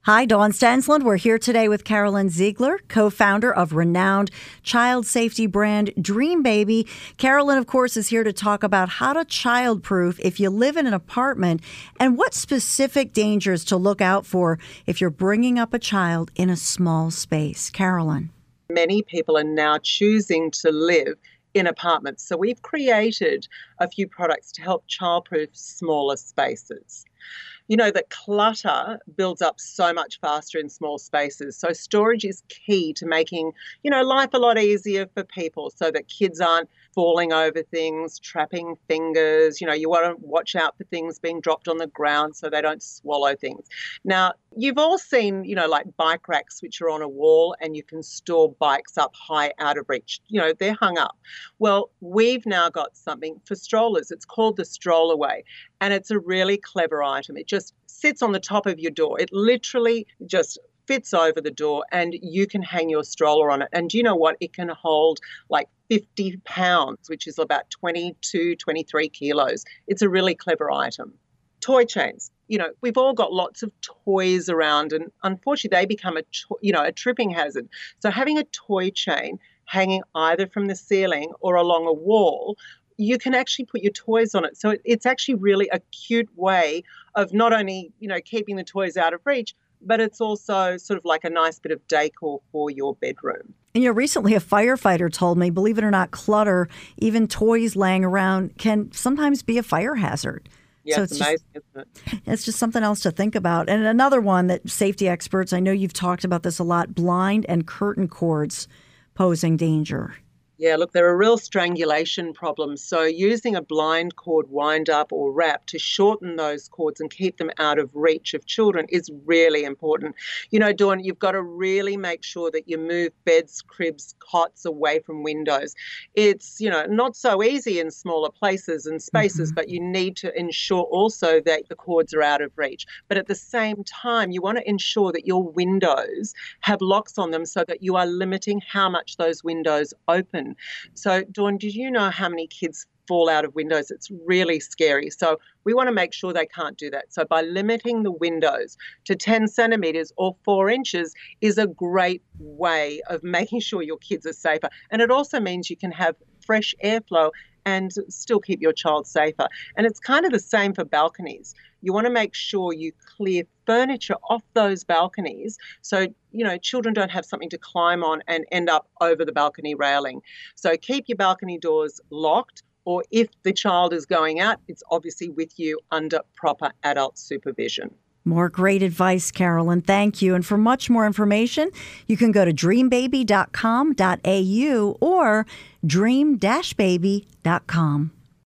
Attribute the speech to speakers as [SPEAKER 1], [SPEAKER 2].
[SPEAKER 1] Hi, Dawn Stensland. We're here today with Carolyn Ziegler, co-founder of renowned child safety brand Dream Baby. Carolyn, of course, is here to talk about how to childproof if you live in an apartment and what specific dangers to look out for if you're bringing up a child in a small space. Carolyn.
[SPEAKER 2] Many people are now choosing to live in apartments. So we've created a few products to help childproof smaller spaces. You know that clutter builds up so much faster in small spaces. So storage is key to making, life a lot easier for people so that kids aren't falling over things, trapping fingers. You want to watch out for things being dropped on the ground so they don't swallow things. Now, you've all seen, like bike racks which are on a wall and you can store bikes up high out of reach. They're hung up. Well, we've now got something for strollers. It's called the Strollaway, and it's a really clever item. It just sits on the top of your door. It literally just fits over the door and you can hang your stroller on it. And do you know what? It can hold like 50 pounds, which is about 22, 23 kilos. It's a really clever item. Toy chains. We've all got lots of toys around and unfortunately they become a tripping hazard. So having a toy chain hanging either from the ceiling or along a wall, you can actually put your toys on it. So it's actually really a cute way of not only, keeping the toys out of reach, but it's also sort of like a nice bit of decor for your bedroom.
[SPEAKER 1] And recently a firefighter told me, believe it or not, clutter, even toys laying around, can sometimes be a fire hazard.
[SPEAKER 2] Yeah, so it's amazing, isn't it?
[SPEAKER 1] It's just something else to think about. And another one that safety experts, I know you've talked about this a lot, blind and curtain cords posing danger.
[SPEAKER 2] Yeah, look, there are real strangulation problems. So using a blind cord wind up or wrap to shorten those cords and keep them out of reach of children is really important. Dawn, you've got to really make sure that you move beds, cribs, cots away from windows. It's, not so easy in smaller places and spaces, but you need to ensure also that the cords are out of reach. But at the same time, you want to ensure that your windows have locks on them so that you are limiting how much those windows open. So, Dawn, did you know how many kids fall out of windows? It's really scary. So we want to make sure they can't do that. So by limiting the windows to 10 centimetres or 4 inches is a great way of making sure your kids are safer. And it also means you can have fresh airflow and still keep your child safer. And it's kind of the same for balconies. You want to make sure you clear furniture off those balconies so, children don't have something to climb on and end up over the balcony railing. So keep your balcony doors locked, or if the child is going out, it's obviously with you under proper adult supervision.
[SPEAKER 1] More great advice, Carolyn. Thank you. And for much more information, you can go to dreambaby.com.au or dream-baby.com.